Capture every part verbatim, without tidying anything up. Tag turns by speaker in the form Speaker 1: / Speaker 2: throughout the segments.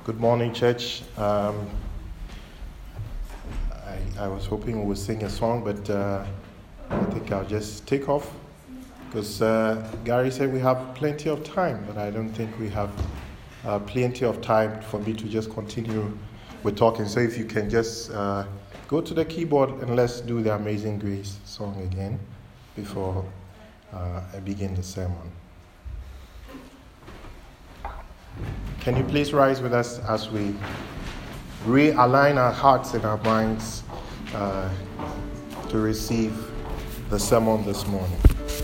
Speaker 1: Good morning, church. Um, I, I was hoping we would sing a song, but uh, I think I'll just take off because uh, Gary said we have plenty of time, but I don't think we have uh, plenty of time for me to just continue with talking. So if you can just uh, go to the keyboard and let's do the Amazing Grace song again before uh, I begin the sermon. Can you please rise with us as we realign our hearts and our minds uh, to receive the sermon this morning?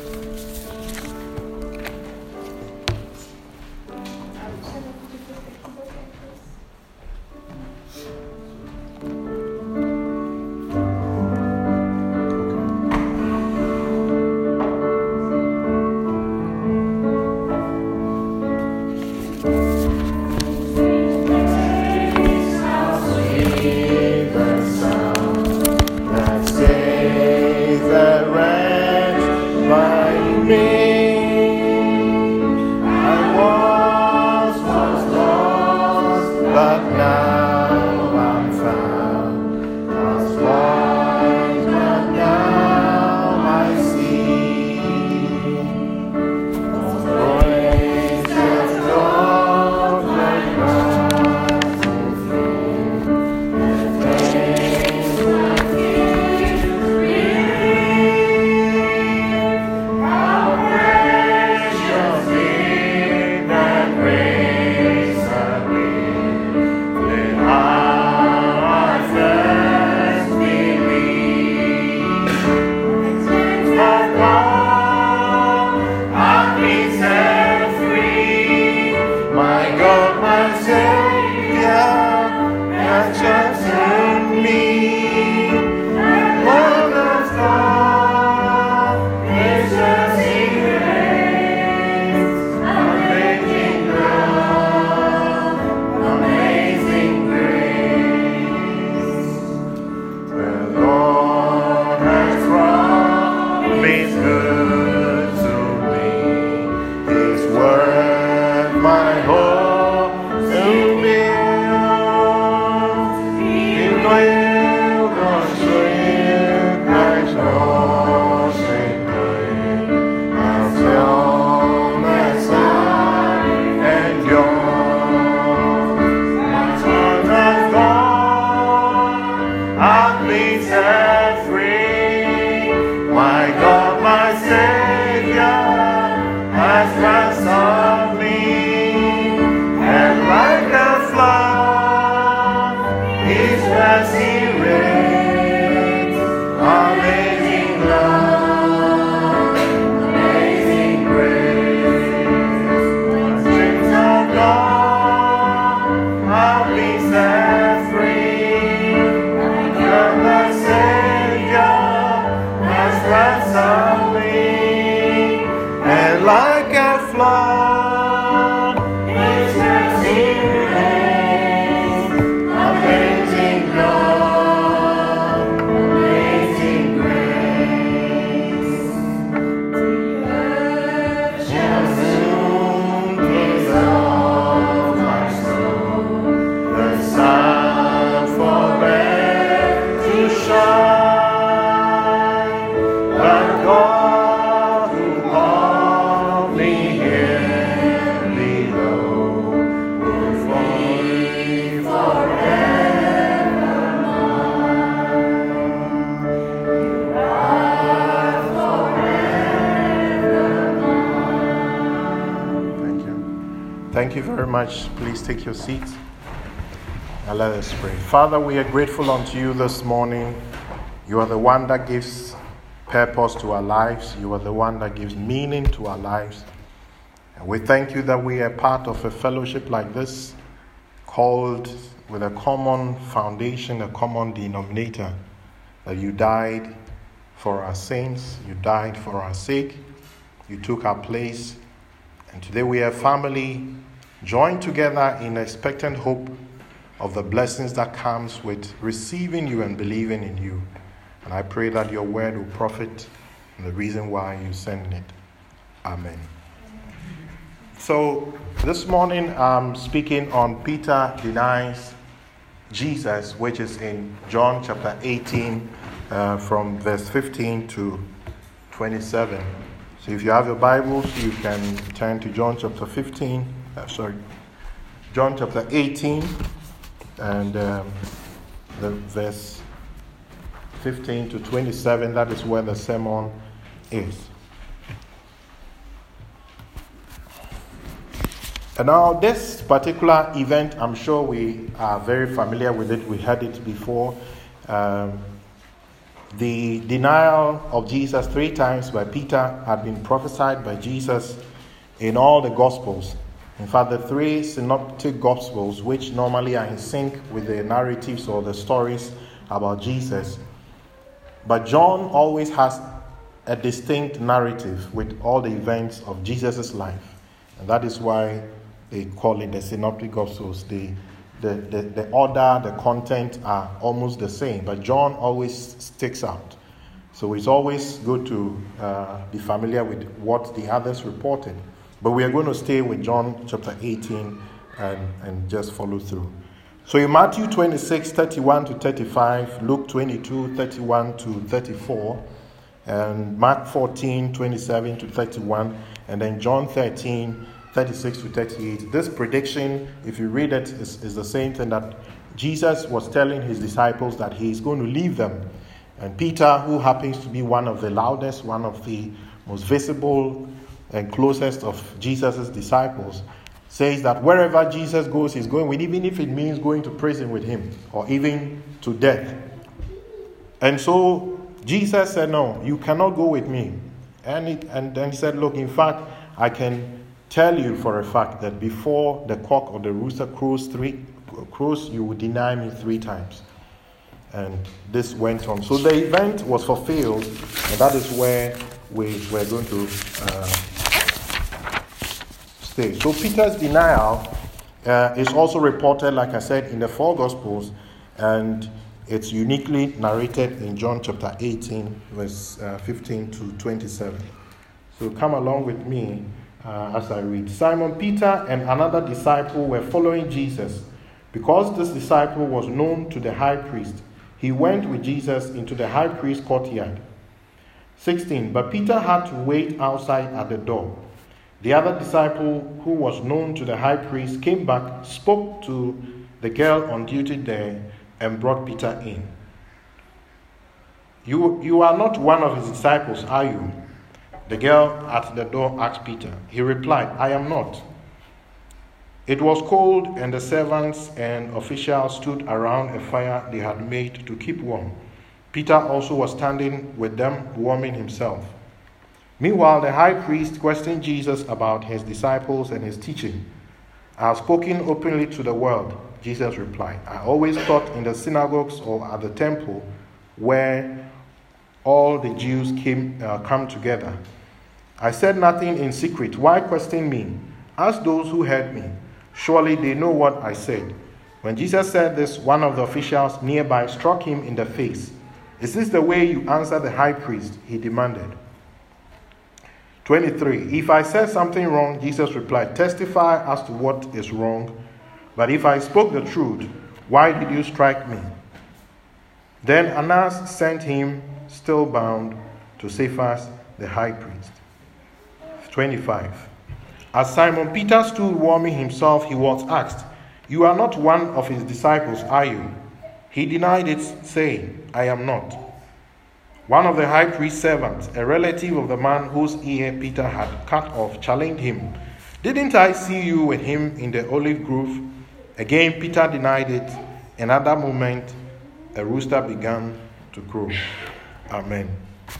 Speaker 1: Thank you very much. Please take your seats and let us pray. Father, we are grateful unto you this morning. You are the one that gives purpose to our lives. You are the one that gives meaning to our lives. And we thank you that we are part of a fellowship like this, called with a common foundation, a common denominator, that you died for our sins, you died for our sake, you took our place. And today we are a family joined together in expectant hope of the blessings that comes with receiving you and believing in you. And I pray that your word will profit and the reason why you send it. Amen. So this morning I'm speaking on Peter denies Jesus, which is in John chapter eighteen, uh, from verse fifteen to twenty-seven. So if you have your Bibles, you can turn to John chapter fifteen. Uh, sorry, John chapter eighteen, and um, the verse fifteen to twenty-seven. That is where the sermon is. And now this particular event, I'm sure we are very familiar with it. We had it before. Um, the denial of Jesus three times by Peter had been prophesied by Jesus in all the Gospels. In fact, the three synoptic Gospels, which normally are in sync with the narratives or the stories about Jesus. But John always has a distinct narrative with all the events of Jesus' life. And that is why they call it the synoptic Gospels. The, the, the, the order, the content are almost the same, but John always sticks out. So it's always good to uh, be familiar with what the others reported. But we are going to stay with John chapter eighteen and, and just follow through. So in Matthew twenty-six, thirty-one to thirty-five, Luke twenty-two, thirty-one to thirty-four, and Mark fourteen, twenty-seven to thirty-one, and then John thirteen, thirty-six to thirty-eight. This prediction, if you read it, is, is the same thing that Jesus was telling his disciples that he is going to leave them. And Peter, who happens to be one of the loudest, one of the most visible and closest of Jesus' disciples, says that wherever Jesus goes, he's going with, even if it means going to prison with him or even to death. And so Jesus said, no, you cannot go with me. And, it, and then he said, look, in fact, I can tell you for a fact that before the cock or the rooster crows three crows, you will deny me three times. And this went on. So the event was fulfilled, and that is where we we're going to uh, stay. So Peter's denial uh, is also reported, like I said, in the four Gospels, and it's uniquely narrated in John chapter eighteen, verse uh, fifteen to twenty-seven. So come along with me. Uh, as I read, Simon Peter and another disciple were following Jesus. Because this disciple was known to the high priest, he went with Jesus into the high priest's courtyard. sixteen. But Peter had to wait outside at the door. The other disciple, who was known to the high priest, came back, spoke to the girl on duty there, and brought Peter in. You, you are not one of his disciples, are you? The girl at the door asked Peter. He replied, I am not. It was cold, and the servants and officials stood around a fire they had made to keep warm. Peter also was standing with them, warming himself. Meanwhile, the high priest questioned Jesus about his disciples and his teaching. I have spoken openly to the world, Jesus replied. I always taught in the synagogues or at the temple where all the Jews came uh, come together. I said nothing in secret. Why question me? Ask those who heard me. Surely they know what I said. When Jesus said this, one of the officials nearby struck him in the face. Is this the way you answer the high priest? He demanded. twenty-three. If I said something wrong, Jesus replied, testify as to what is wrong. But if I spoke the truth, why did you strike me? Then Annas sent him, still bound, to Cephas the high priest. twenty-five. As Simon Peter stood warming himself, he was asked, you are not one of his disciples, are you? He denied it, saying, I am not. One of the high priest's servants, a relative of the man whose ear Peter had cut off, challenged him. Didn't I see you with him in the olive grove? Again, Peter denied it, and at that moment, a rooster began to crow. Amen.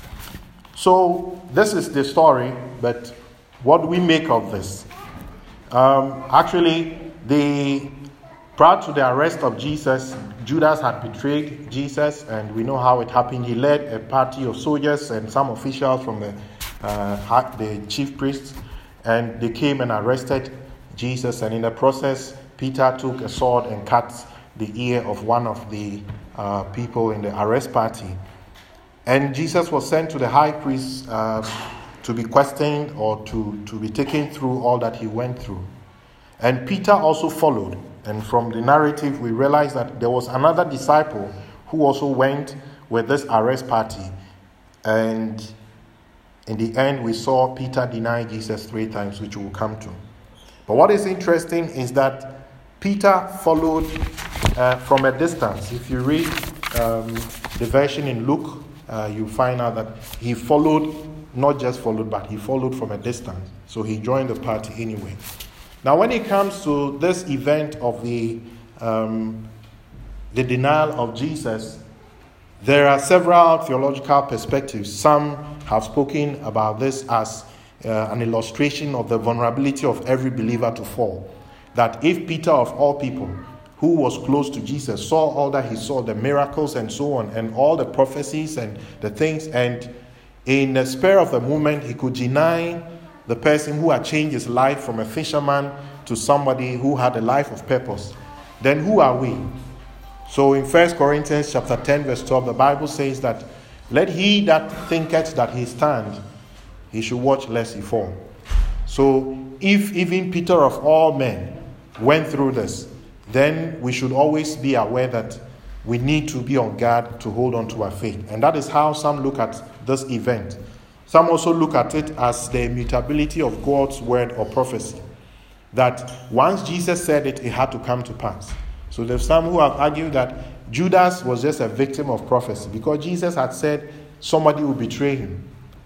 Speaker 1: So, this is the story, but what do we make of this? Um, actually, the prior to the arrest of Jesus, Judas had betrayed Jesus, and we know how it happened. He led a party of soldiers and some officials from the, uh, the chief priests, and they came and arrested Jesus, and in the process, Peter took a sword and cut the ear of one of the uh, people in the arrest party. And Jesus was sent to the high priest uh, to be questioned or to, to be taken through all that he went through. And Peter also followed. And from the narrative, we realize that there was another disciple who also went with this arrest party. And in the end, we saw Peter deny Jesus three times, which we'll come to. But what is interesting is that Peter followed uh, from a distance. If you read um, the version in Luke, uh, you find out that he followed, not just followed, but he followed from a distance. So he joined the party anyway. Now, when it comes to this event of the um, the denial of Jesus, there are several theological perspectives. Some have spoken about this as uh, an illustration of the vulnerability of every believer to fall. That if Peter, of all people, who was close to Jesus, saw all that he saw, the miracles and so on, and all the prophecies and the things, and in the spur of the moment, he could deny the person who had changed his life from a fisherman to somebody who had a life of purpose, then who are we? So in First Corinthians chapter ten, verse twelve, the Bible says that, let he that thinketh that he stand, he should watch lest he fall. So if even Peter of all men went through this, then we should always be aware that we need to be on guard to hold on to our faith. And that is how some look at this event. Some also look at it as the immutability of God's word or prophecy. That once Jesus said it, it had to come to pass. So there's some who have argued that Judas was just a victim of prophecy because Jesus had said somebody would betray him.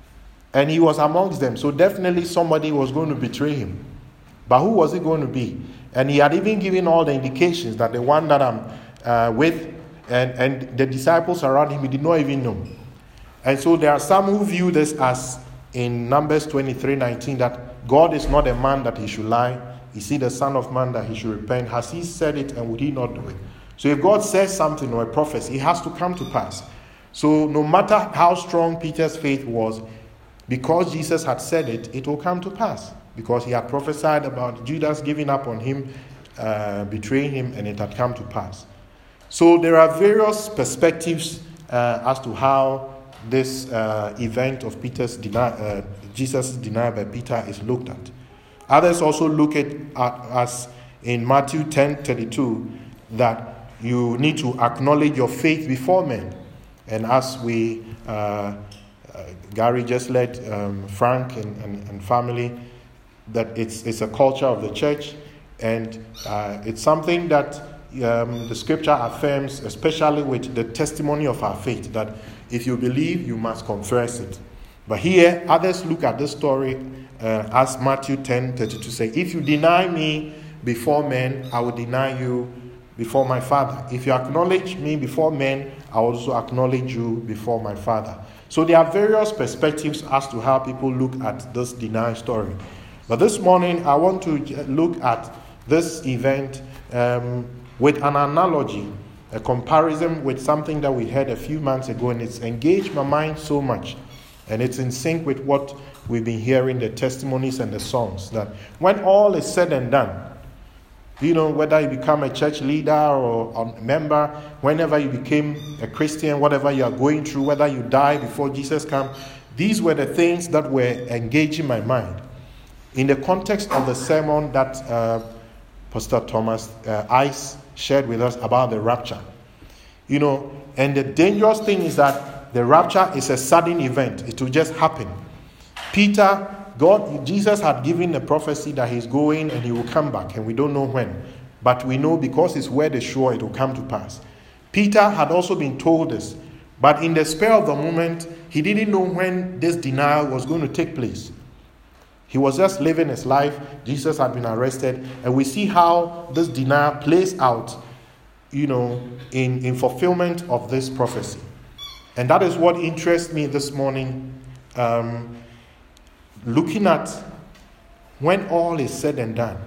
Speaker 1: And he was amongst them. So definitely somebody was going to betray him. But who was it going to be? And he had even given all the indications that the one that I'm uh, with and, and the disciples around him, he did not even know. And so there are some who view this as in Numbers twenty-three nineteen that God is not a man that he should lie. Is he the Son of Man that he should repent? Has he said it and would he not do it? So if God says something or a prophecy, it has to come to pass. So no matter how strong Peter's faith was, because Jesus had said it, it will come to pass. Because he had prophesied about Judas giving up on him, uh, betraying him, and it had come to pass. So there are various perspectives uh, as to how this uh, event of Peter's deni- uh, Jesus' denial by Peter is looked at. Others also look at uh, as in Matthew ten thirty-two that you need to acknowledge your faith before men. And as we, uh, uh, Gary just led um, Frank and, and, and family, that it's it's a culture of the church, and uh, it's something that um, the scripture affirms, especially with the testimony of our faith, that if you believe, you must confess it. But here, others look at this story uh, as Matthew ten thirty-two say, if you deny me before men, I will deny you before my Father. If you acknowledge me before men, I will also acknowledge you before my Father. So there are various perspectives as to how people look at this denial story. But this morning, I want to look at this event um, with an analogy, a comparison with something that we heard a few months ago, and it's engaged my mind so much. And it's in sync with what we've been hearing, the testimonies and the songs, that when all is said and done, you know, whether you become a church leader or a member, whenever you became a Christian, whatever you are going through, whether you die before Jesus comes, these were the things that were engaging my mind. In the context of the sermon that uh, Pastor Thomas uh, Ice shared with us about the rapture. You know, and the dangerous thing is that the rapture is a sudden event. It will just happen. Peter, God, Jesus had given a prophecy that he's going and he will come back, and we don't know when. But we know because it's where the shore, it will come to pass. Peter had also been told this, but in the spur of the moment, he didn't know when this denial was going to take place. He was just living his life. Jesus had been arrested. And we see how this denial plays out, you know, in, in fulfillment of this prophecy. And that is what interests me this morning. Um, looking at when all is said and done,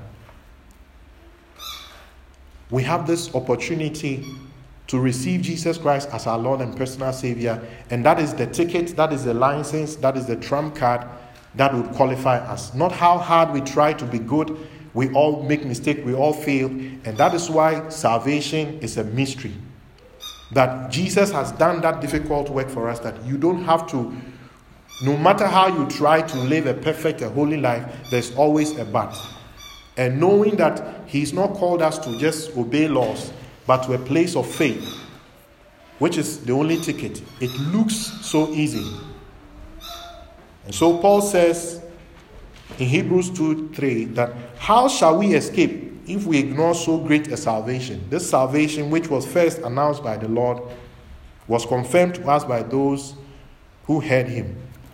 Speaker 1: we have this opportunity to receive Jesus Christ as our Lord and personal Savior. And that is the ticket, that is the license, that is the trump card that would qualify us. Not how hard we try to be good. We all make mistakes, we all fail. And that is why salvation is a mystery. That Jesus has done that difficult work for us, that you don't have to No matter how you try to live a perfect, a holy life, there's always a but. And knowing that he's not called us to just obey laws, but to a place of faith, which is the only ticket. It looks so easy. And so Paul says in Hebrews two three that how shall we escape if we ignore so great a salvation? This salvation, which was first announced by the Lord, was confirmed to us by those who heard him.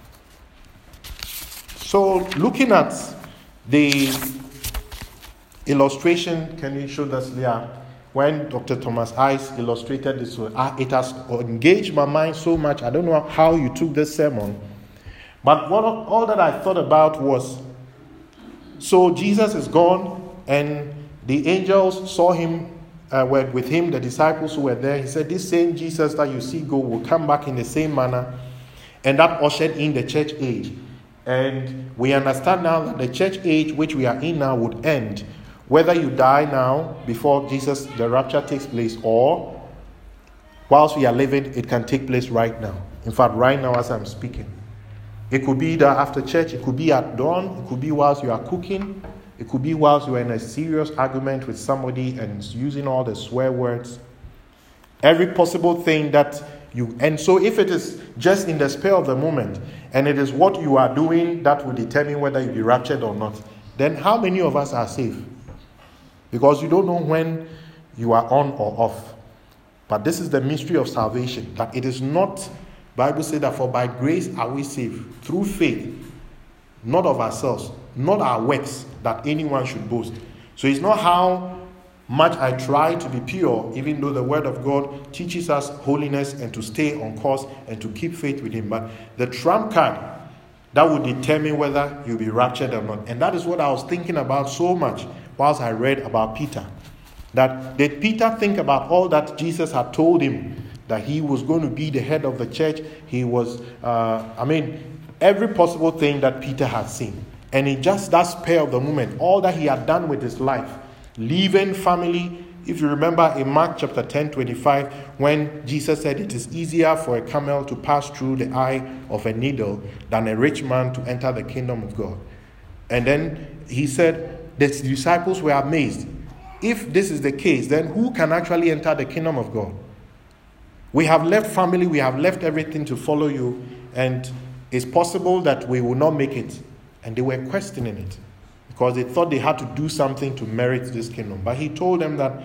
Speaker 1: So looking at the illustration, can you show us, Leah? When Doctor Thomas Ice illustrated this, it has engaged my mind so much. I don't know how you took this sermon. But what, all that I thought about was, so Jesus is gone, and the angels saw him, uh, were with him, the disciples who were there. He said, this same Jesus that you see go will come back in the same manner. And that ushered in the church age. And we understand now that the church age which we are in now would end, whether you die now before Jesus, the rapture takes place, or whilst we are living, it can take place right now. In fact, right now as I'm speaking. It could be that after church, it could be at dawn, it could be whilst you are cooking, it could be whilst you are in a serious argument with somebody and using all the swear words. Every possible thing that you... And so if it is just in the spur of the moment, and it is what you are doing that will determine whether you'll be raptured or not, then how many of us are safe? Because you don't know when you are on or off. But this is the mystery of salvation, that it is not... Bible says that for by grace are we saved, through faith, not of ourselves, not our works, that anyone should boast. So it's not how much I try to be pure, even though the word of God teaches us holiness and to stay on course and to keep faith with him. But the trump card that will determine whether you'll be raptured or not. And that is what I was thinking about so much whilst I read about Peter. That did Peter think about all that Jesus had told him, that he was going to be the head of the church? He was, uh, I mean, every possible thing that Peter had seen. And in just that spur of the moment, all that he had done with his life, leaving family. If you remember in Mark chapter ten, twenty-five, when Jesus said it is easier for a camel to pass through the eye of a needle than a rich man to enter the kingdom of God. And then he said, the disciples were amazed. If this is the case, then who can actually enter the kingdom of God? We have left family, we have left everything to follow you, and it's possible that we will not make it. And they were questioning it because they thought they had to do something to merit this kingdom. But he told them that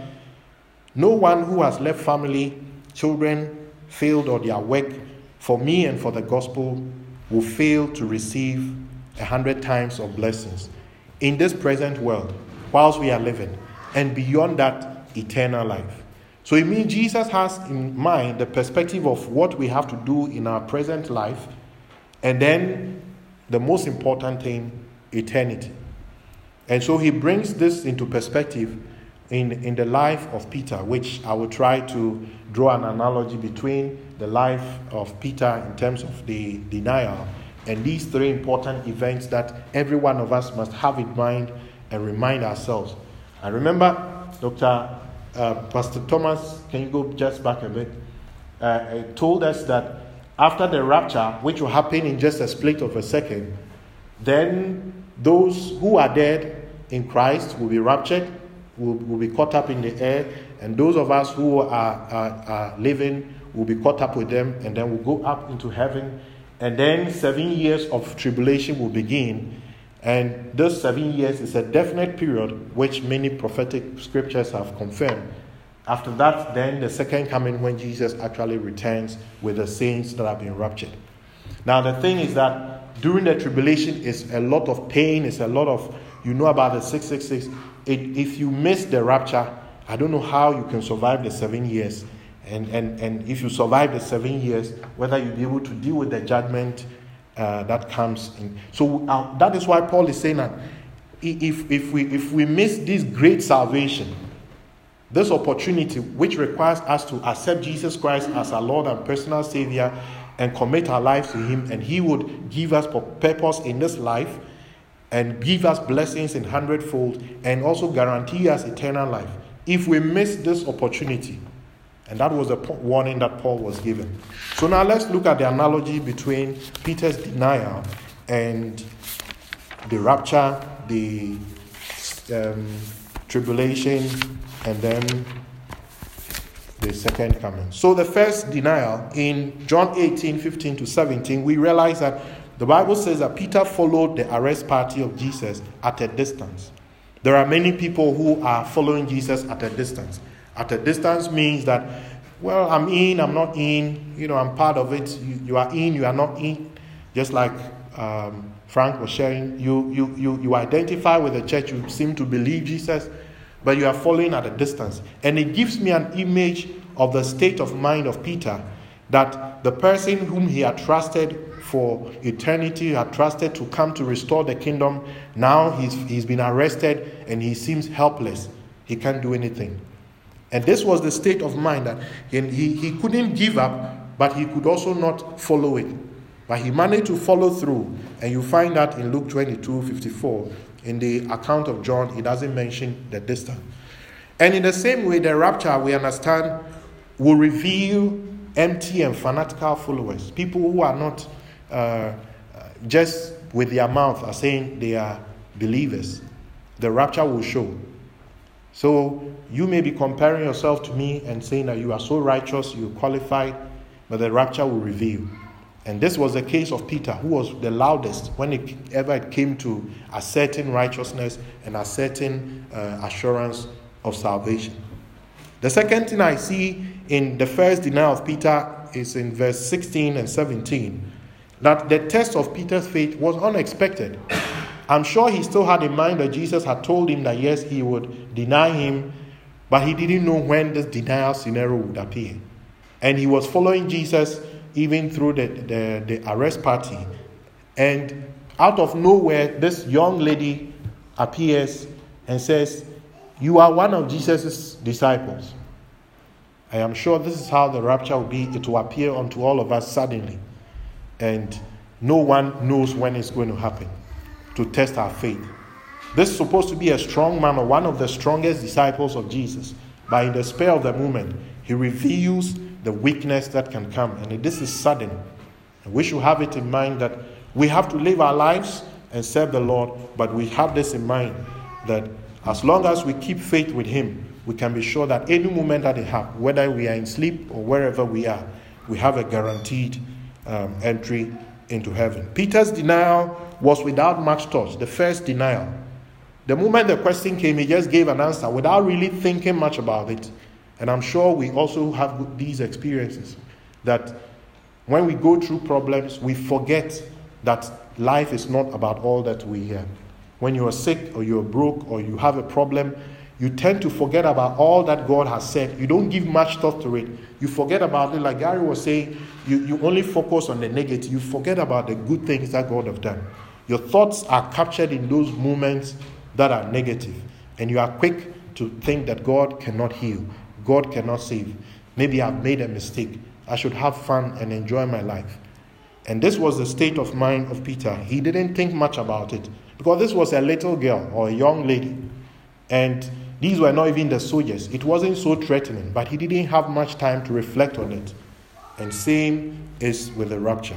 Speaker 1: no one who has left family, children, field, or their work for me and for the gospel will fail to receive a hundred times of blessings in this present world whilst we are living, and beyond that, eternal life. So it means Jesus has in mind the perspective of what we have to do in our present life, and then the most important thing, eternity. And so he brings this into perspective in, in the life of Peter, which I will try to draw an analogy between the life of Peter in terms of the denial and these three important events that every one of us must have in mind and remind ourselves. I remember Doctor Uh, Pastor Thomas, can you go just back a bit, uh, told us that after the rapture, which will happen in just a split of a second, then those who are dead in Christ will be raptured, will, will be caught up in the air, and those of us who are, are, are living will be caught up with them, and then we'll go up into heaven, and then seven years of tribulation will begin. And those seven years is a definite period which many prophetic scriptures have confirmed. After that, then the second coming when Jesus actually returns with the saints that have been raptured. Now the thing is that during the tribulation is a lot of pain, it's a lot of, you know about the six six six. It, if you miss the rapture, I don't know how you can survive the seven years. And, and, and if you survive the seven years, whether you'll be able to deal with the judgment Uh, that comes in. So uh, that is why Paul is saying that if if we if we miss this great salvation, this opportunity which requires us to accept Jesus Christ as our Lord and personal Savior and commit our lives to him, and he would give us purpose in this life and give us blessings in hundredfold and also guarantee us eternal life. If we miss this opportunity, And that was the warning that Paul was given. So now let's look at the analogy between Peter's denial and the rapture, the um, tribulation, and then the second coming. So the first denial in John eighteen, fifteen to seventeen, we realize that the Bible says that Peter followed the arrest party of Jesus at a distance. There are many people who are following Jesus at a distance. At a distance means that, well, I'm in, I'm not in, you know, I'm part of it. You, you are in, you are not in. Just like um, Frank was sharing, you, you, you, you identify with the church, you seem to believe Jesus, but you are following at a distance. And it gives me an image of the state of mind of Peter, that the person whom he had trusted for eternity, had trusted to come to restore the kingdom, now he's, he's been arrested and he seems helpless. He can't do anything. And this was the state of mind that he, he, he couldn't give up, but he could also not follow it. But he managed to follow through. And you find that in Luke twenty-two, fifty-four. In the account of John, it doesn't mention the distance. And in the same way, the rapture, we understand, will reveal empty and fanatical followers. People who are not uh, just with their mouth are saying they are believers. The rapture will show. So you may be comparing yourself to me and saying that you are so righteous, you're qualified, but the rapture will reveal. And this was the case of Peter, who was the loudest when it ever it came to asserting righteousness and asserting uh, assurance of salvation. The second thing I see in the first denial of Peter is in verse sixteen and seventeen, that the test of Peter's faith was unexpected. I'm sure he still had in mind that Jesus had told him that yes, he would deny him, but he didn't know when this denial scenario would appear. And he was following Jesus even through the, the, the arrest party. And out of nowhere, this young lady appears and says, "You are one of Jesus' disciples." I am sure this is how the rapture will be. It will appear unto all of us suddenly. And no one knows when it's going to happen, to test our faith. This is supposed to be a strong man or one of the strongest disciples of Jesus. But in the spur of the moment, he reveals the weakness that can come. And this is sudden. And we should have it in mind that we have to live our lives and serve the Lord. But we have this in mind that as long as we keep faith with him, we can be sure that any moment that it happens, whether we are in sleep or wherever we are, we have a guaranteed um, entry into heaven. Peter's denial was without much thought. The first denial. The moment the question came, he just gave an answer without really thinking much about it. And I'm sure we also have these experiences, that when we go through problems, we forget that life is not about all that we hear. When you are sick or you're broke or you have a problem, you tend to forget about all that God has said. You don't give much thought to it. You forget about it. Like Gary was saying, you, you only focus on the negative. You forget about the good things that God has done. Your thoughts are captured in those moments that are negative. And you are quick to think that God cannot heal. God cannot save. Maybe I've made a mistake. I should have fun and enjoy my life. And this was the state of mind of Peter. He didn't think much about it, because this was a little girl or a young lady. And these were not even the soldiers. It wasn't so threatening, but he didn't have much time to reflect on it. And same is with the rapture.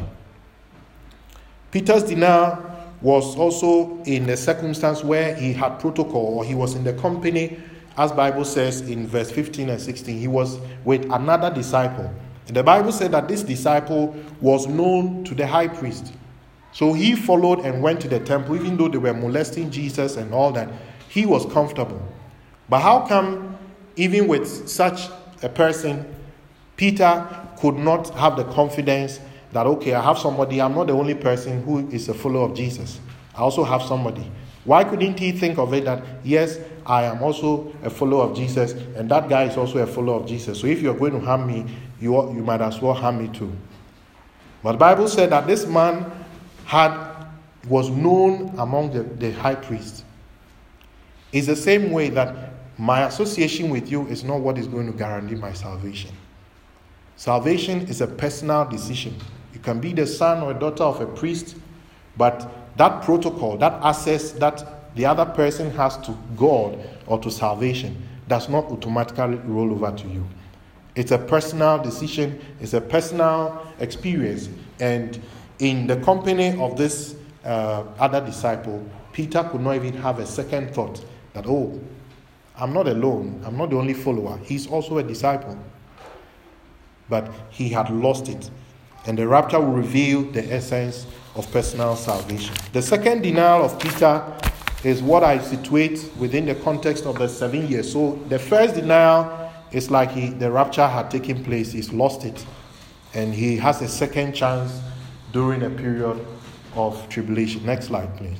Speaker 1: Peter's denial was also in a circumstance where he had protocol, or he was in the company, as Bible says in verse fifteen and sixteen, he was with another disciple. And the Bible said that this disciple was known to the high priest. So he followed and went to the temple, even though they were molesting Jesus and all that. He was comfortable. But how come, even with such a person, Peter could not have the confidence that, okay, I have somebody, I'm not the only person who is a follower of Jesus. I also have somebody. Why couldn't he think of it that, yes, I am also a follower of Jesus, and that guy is also a follower of Jesus. So if you're going to harm me, you, you might as well harm me too. But the Bible said that this man had was known among the, the high priest. It's the same way that my association with you is not what is going to guarantee my salvation. Salvation is a personal decision. You can be the son or daughter of a priest, but that protocol, that access that the other person has to God or to salvation does not automatically roll over to you. It's a personal decision. It's a personal experience. And in the company of this uh, other disciple, Peter could not even have a second thought that, oh, I'm not alone. I'm not the only follower. He's also a disciple. But he had lost it. And the rapture will reveal the essence of personal salvation. The second denial of Peter is what I situate within the context of the seven years. So the first denial is like he, the rapture had taken place. He's lost it. And he has a second chance during a period of tribulation. Next slide, please.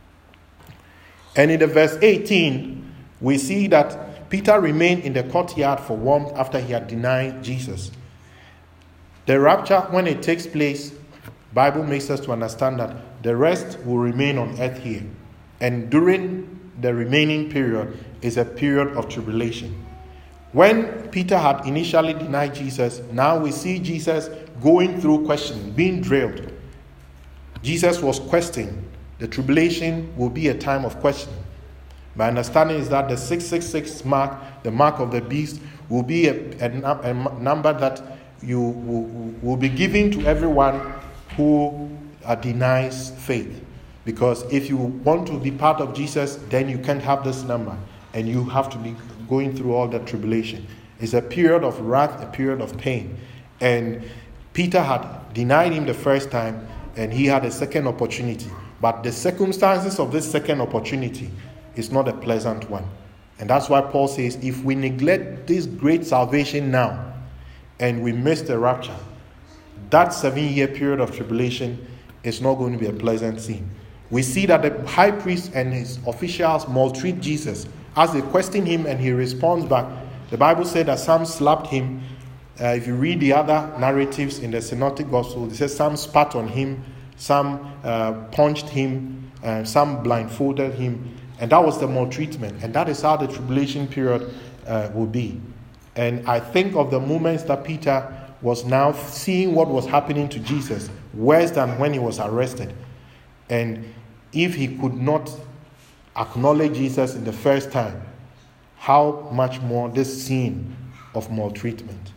Speaker 1: And in the verse eighteen, we see that Peter remained in the courtyard for warmth after he had denied Jesus. The rapture, when it takes place, Bible makes us to understand that the rest will remain on earth here. And during the remaining period is a period of tribulation. When Peter had initially denied Jesus, now we see Jesus going through questioning, being drilled. Jesus was questioned. The tribulation will be a time of questioning. My understanding is that the six six six mark, the mark of the beast, will be a, a, a number that you will, will be given to everyone who uh, denies faith. Because if you want to be part of Jesus, then you can't have this number. And you have to be going through all that tribulation. It's a period of wrath, a period of pain. And Peter had denied him the first time, and he had a second opportunity. But the circumstances of this second opportunity is not a pleasant one. And that's why Paul says, if we neglect this great salvation now, and we miss the rapture, that seven-year period of tribulation is not going to be a pleasant scene. We see that the high priest and his officials maltreat Jesus as they question him, and he responds back. The Bible said that some slapped him. Uh, if you read the other narratives in the Synoptic Gospel, it says some spat on him, some uh, punched him, uh, some blindfolded him, and that was the maltreatment. And that is how the tribulation period uh, will be. And I think of the moments that Peter was now seeing what was happening to Jesus, worse than when he was arrested. And if he could not acknowledge Jesus in the first time, how much more this scene of maltreatment.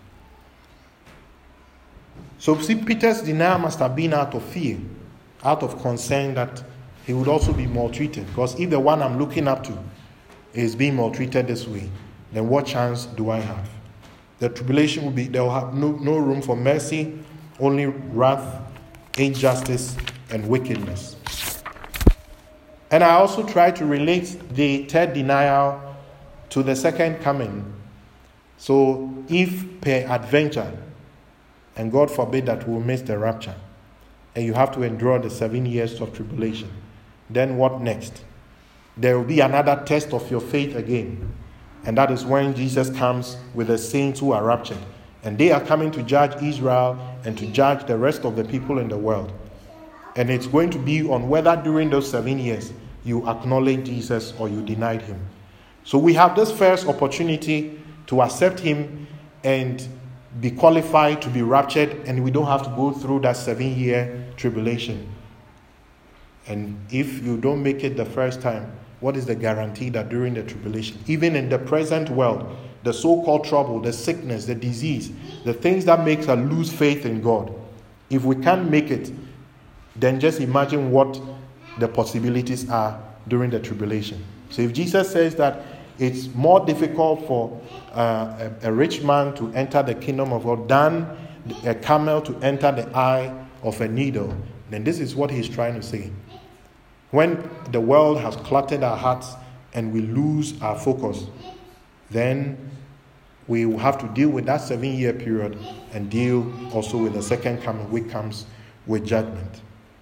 Speaker 1: So see, Peter's denial must have been out of fear, out of concern that he would also be maltreated. Because if the one I'm looking up to is being maltreated this way, then what chance do I have? The tribulation will be, there will have no, no room for mercy, only wrath, injustice, and wickedness. And I also try to relate the third denial to the second coming. So if peradventure, and God forbid that we'll miss the rapture, and you have to endure the seven years of tribulation, then what next? There will be another test of your faith again. And that is when Jesus comes with the saints who are raptured. And they are coming to judge Israel and to judge the rest of the people in the world. And it's going to be on whether during those seven years you acknowledge Jesus or you denied him. So we have this first opportunity to accept him and be qualified to be raptured, and we don't have to go through that seven-year tribulation. And if you don't make it the first time, what is the guarantee that during the tribulation, even in the present world, the so-called trouble, the sickness, the disease, the things that makes us lose faith in God, if we can't make it, then just imagine what the possibilities are during the tribulation. So if Jesus says that it's more difficult for uh, a, a rich man to enter the kingdom of God than a camel to enter the eye of a needle, then this is what he's trying to say. When the world has cluttered our hearts and we lose our focus, then we will have to deal with that seven-year period and deal also with the second coming, which comes with judgment.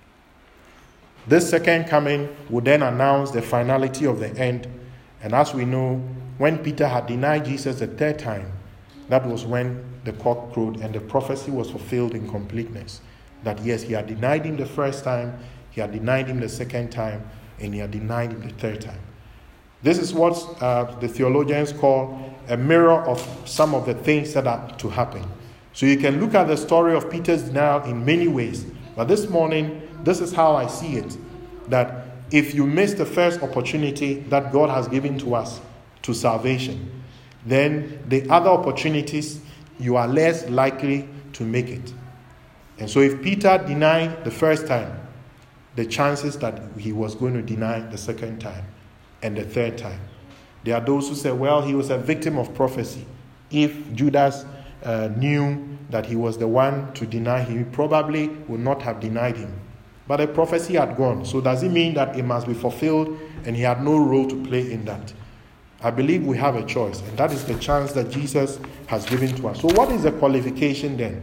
Speaker 1: This second coming will then announce the finality of the end. And as we know, when Peter had denied Jesus the third time, that was when the cock crowed and the prophecy was fulfilled in completeness. That yes, he had denied him the first time, he had denied him the second time, and he had denied him the third time. This is what uh, the theologians call a mirror of some of the things that are to happen. So you can look at the story of Peter's denial in many ways. But this morning, this is how I see it. That if you miss the first opportunity that God has given to us to salvation, then the other opportunities you are less likely to make it. And so if Peter denied the first time, the chances that he was going to deny the second time and the third time. There are those who say, well, he was a victim of prophecy. If Judas uh, knew that he was the one to deny him, he probably would not have denied him. But the prophecy had gone. So does it mean that it must be fulfilled and he had no role to play in that? I believe we have a choice, and that is the chance that Jesus has given to us. So what is the qualification then?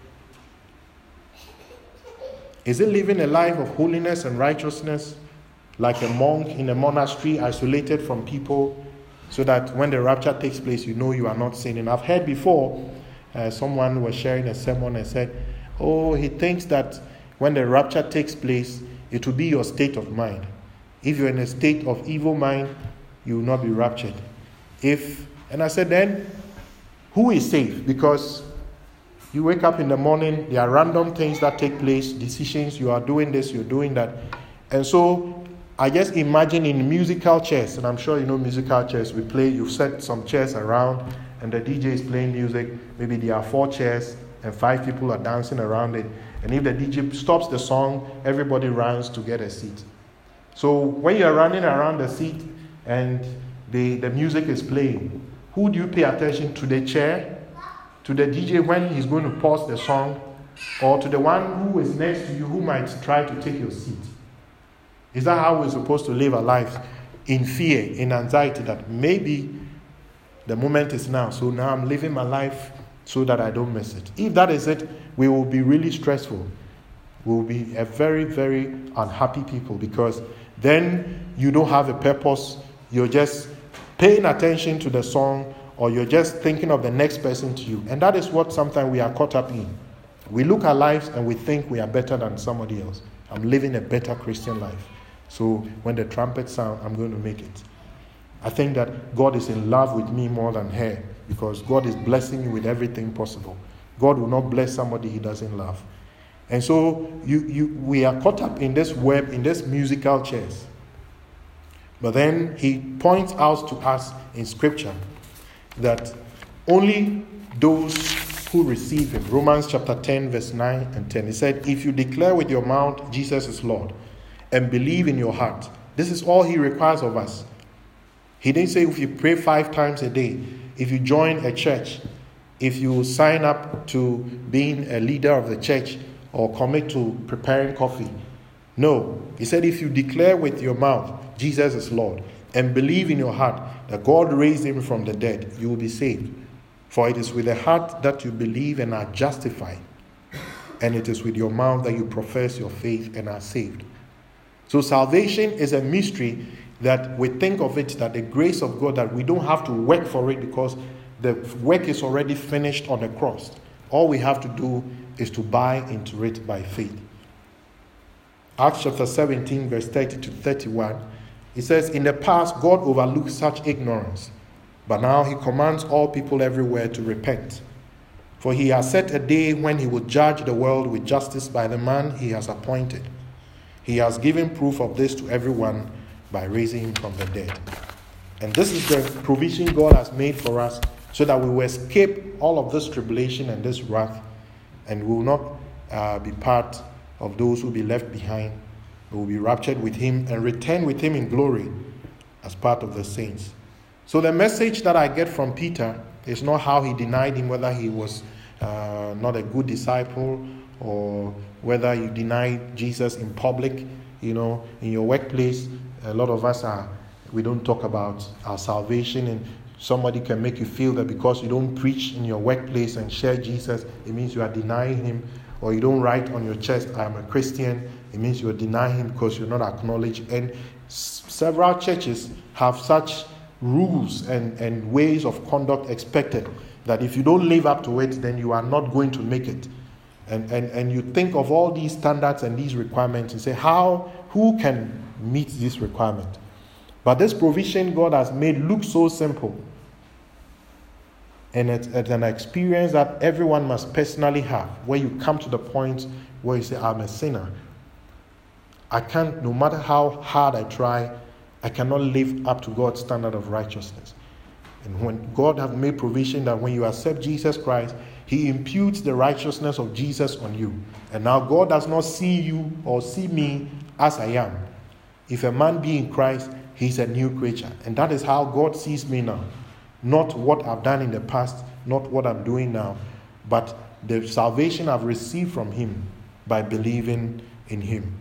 Speaker 1: Is it living a life of holiness and righteousness, like a monk in a monastery, isolated from people, so that when the rapture takes place, you know you are not sinning? I've heard before, uh, someone was sharing a sermon and said, oh, he thinks that when the rapture takes place, it will be your state of mind. If you're in a state of evil mind, you will not be raptured. If, and I said, then, who is safe? Because you wake up in the morning, there are random things that take place, decisions, you are doing this, you're doing that. And so, I just imagine in musical chairs, and I'm sure you know musical chairs, we play, you've set some chairs around, and the D J is playing music, maybe there are four chairs, and five people are dancing around it. And if the D J stops the song, everybody runs to get a seat. So, when you're running around the seat, and the, the music is playing, who do you pay attention to? The chair? To the D J when he's going to pause the song, or to the one who is next to you who might try to take your seat? Is that how we're supposed to live our lives? In fear, in anxiety, that maybe the moment is now, so now I'm living my life so that I don't miss it. If that is it, we will be really stressful. We will be a very, very unhappy people, because then you don't have a purpose. You're just paying attention to the song, or you're just thinking of the next person to you. And that is what sometimes we are caught up in. We look at lives and we think we are better than somebody else. I'm living a better Christian life. So when the trumpet sound, I'm going to make it. I think that God is in love with me more than her, because God is blessing me with everything possible. God will not bless somebody he doesn't love. And so you, you, we are caught up in this web, in this musical chairs. But then he points out to us in Scripture that only those who receive him, Romans chapter ten, verse nine and ten, he said, if you declare with your mouth Jesus is Lord and believe in your heart, this is all he requires of us. He didn't say if you pray five times a day, if you join a church, if you sign up to being a leader of the church or commit to preparing coffee. No, he said if you declare with your mouth Jesus is Lord and believe in your heart that God raised him from the dead, you will be saved. For it is with the heart that you believe and are justified, and it is with your mouth that you profess your faith and are saved. So salvation is a mystery that we think of it, that the grace of God, that we don't have to work for it because the work is already finished on the cross. All we have to do is to buy into it by faith. Acts chapter seventeen, verse thirty to thirty-one, it says, in the past, God overlooked such ignorance, but now he commands all people everywhere to repent. For he has set a day when he will judge the world with justice by the man he has appointed. He has given proof of this to everyone by raising him from the dead. And this is the provision God has made for us so that we will escape all of this tribulation and this wrath, and will not uh, be part of those who will be left behind. We will be raptured with him and return with him in glory as part of the saints. So the message that I get from Peter is not how he denied him, whether he was uh, not a good disciple, or whether you denied Jesus in public. You know, in your workplace, a lot of us are, we don't talk about our salvation, and somebody can make you feel that because you don't preach in your workplace and share Jesus, it means you are denying him. Or you don't write on your chest, I am a Christian, it means you are denying him because you're not acknowledged. And s- several churches have such rules and, and ways of conduct expected that if you don't live up to it, then you are not going to make it. And, and, and you think of all these standards and these requirements and say, how, who can meet this requirement? But this provision God has made looks so simple. And it's, it's an experience that everyone must personally have, where you come to the point where you say, I'm a sinner. I can't, no matter how hard I try, I cannot live up to God's standard of righteousness. And when God has made provision that when you accept Jesus Christ, he imputes the righteousness of Jesus on you. And now God does not see you or see me as I am. If a man be in Christ, he's a new creature. And that is how God sees me now. Not what I've done in the past, not what I'm doing now, but the salvation I've received from him by believing in him.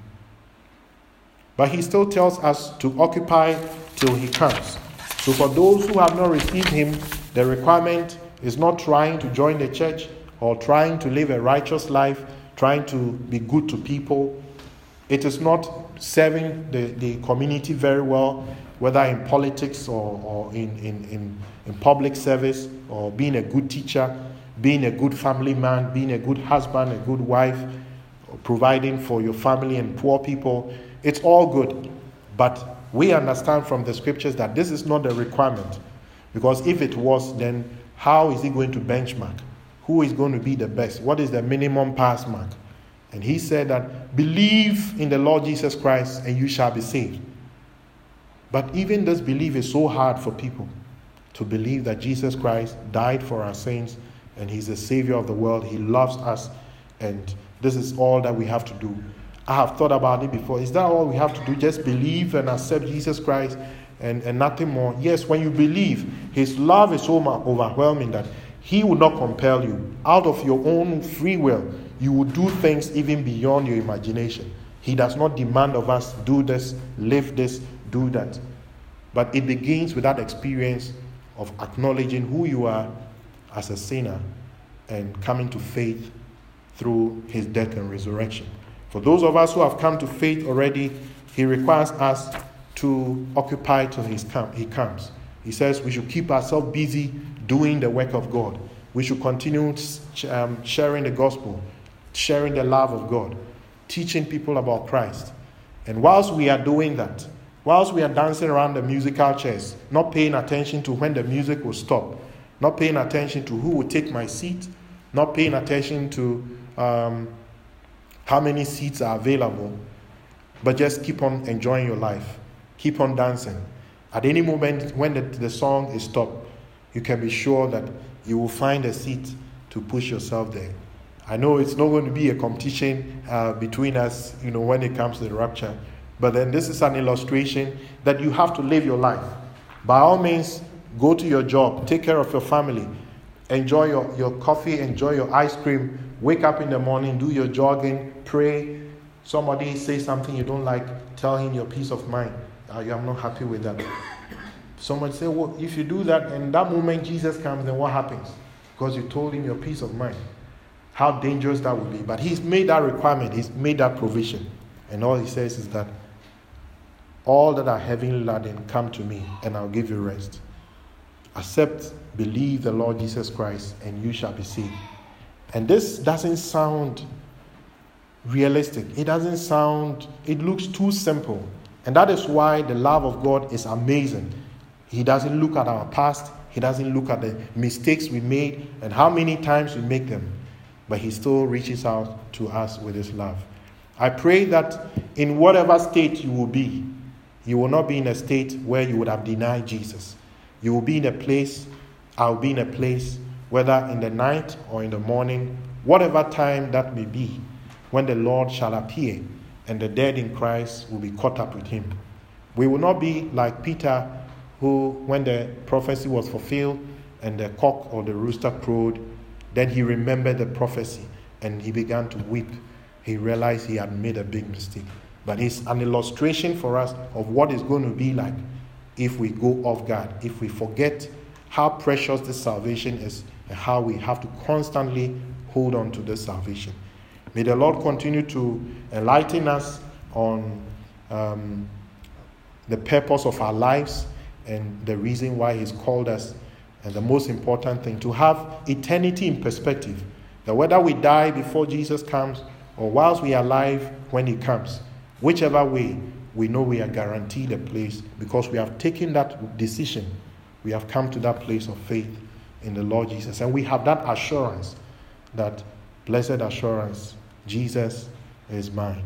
Speaker 1: But he still tells us to occupy till he comes. So for those who have not received him, the requirement is not trying to join the church or trying to live a righteous life, trying to be good to people. It is not serving the, the community very well, whether in politics or, or in, in, in, in public service, or being a good teacher, being a good family man, being a good husband, a good wife, or providing for your family and poor people. It's all good. But we understand from the scriptures that this is not the requirement. Because if it was, then how is he going to benchmark? Who is going to be the best? What is the minimum pass mark? And he said that believe in the Lord Jesus Christ and you shall be saved. But even this belief is so hard for people to believe that Jesus Christ died for our sins and he's the Savior of the world. He loves us and this is all that we have to do. I have thought about it before. Is that all we have to do? Just believe and accept Jesus Christ and, and nothing more? Yes, when you believe, his love is so overwhelming that he will not compel you. Out of your own free will, you will do things even beyond your imagination. He does not demand of us, do this, live this, do that. But it begins with that experience of acknowledging who you are as a sinner and coming to faith through his death and resurrection. For those of us who have come to faith already, he requires us to occupy till he comes. He says we should keep ourselves busy doing the work of God. We should continue um, sharing the gospel, sharing the love of God, teaching people about Christ. And whilst we are doing that, whilst we are dancing around the musical chairs, not paying attention to when the music will stop, not paying attention to who will take my seat, not paying attention to um, how many seats are available, but just keep on enjoying your life. Keep on dancing. At any moment when the, the song is stopped, you can be sure that you will find a seat to push yourself there. I know it's not going to be a competition uh, between us, you know, when it comes to the rapture. But then this is an illustration that you have to live your life. By all means, go to your job, take care of your family, enjoy your, your coffee, enjoy your ice cream, wake up in the morning, do your jogging, pray. Somebody say something you don't like, tell him your peace of mind. Uh, I'm not happy with that. Someone say, well, if you do that, and that moment Jesus comes, then what happens? Because you told him your peace of mind. How dangerous that would be. But he's made that requirement. He's made that provision. And all he says is that all that are heavily laden, come to me, and I'll give you rest. Accept, believe the Lord Jesus Christ, and you shall be saved. And this doesn't sound realistic. It doesn't sound, it looks too simple. And that is why the love of God is amazing. He doesn't look at our past. He doesn't look at the mistakes we made and how many times we make them. But he still reaches out to us with his love. I pray that in whatever state you will be, you will not be in a state where you would have denied Jesus. You will be in a place, I'll be in a place, whether in the night or in the morning, whatever time that may be, when the Lord shall appear and the dead in Christ will be caught up with him. We will not be like Peter, who, when the prophecy was fulfilled and the cock or the rooster crowed, then he remembered the prophecy and he began to weep. He realized he had made a big mistake. But it's an illustration for us of what it's going to be like if we go off guard, if we forget how precious this salvation is and how we have to constantly hold on to this salvation. May the Lord continue to enlighten us on um, the purpose of our lives and the reason why he's called us. And the most important thing, to have eternity in perspective. That whether we die before Jesus comes or whilst we are alive when he comes, whichever way, we know we are guaranteed a place because we have taken that decision. We have come to that place of faith in the Lord Jesus. And we have that assurance, that blessed assurance, Jesus is mine.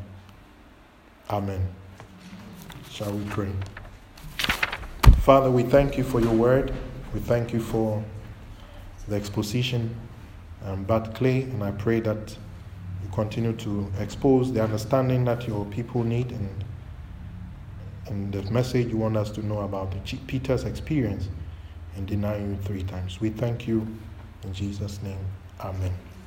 Speaker 1: Amen. Shall we pray? Father, we thank you for your word. We thank you for the exposition, um, Bart Clay, and I pray that you continue to expose the understanding that your people need and, and the message you want us to know about Peter's experience in denying you three times. We thank you in Jesus' name. Amen.